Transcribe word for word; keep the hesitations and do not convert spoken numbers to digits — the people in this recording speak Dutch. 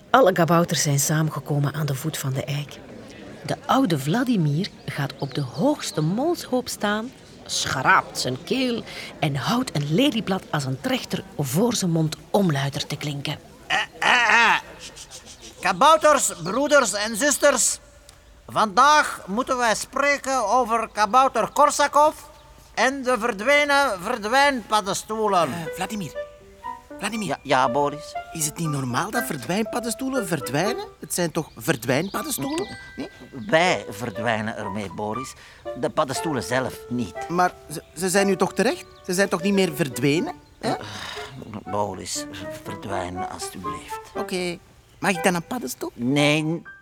Alle kabouters zijn samengekomen aan de voet van de eik. De oude Vladimir gaat op de hoogste molshoop staan, schraapt zijn keel en houdt een lelieblad als een trechter voor zijn mond om luider te klinken. Eh, eh, eh. Kabouters, broeders en zusters. Vandaag moeten wij spreken over kabouter Korsakov en de verdwenen verdwijnpaddenstoelen. Uh, Vladimir. Vladimir. Ja, ja, Boris? Is het niet normaal dat verdwijnpaddenstoelen verdwijnen? Het zijn toch verdwijnpaddenstoelen? Nee, wij verdwijnen ermee, Boris. De paddenstoelen zelf niet. Maar ze, ze zijn nu toch terecht? Ze zijn toch niet meer verdwenen? Hè? Uh, Boris, verdwijnen alstublieft. Oké. Okay. Mag ik dan een paddenstoel? Nee,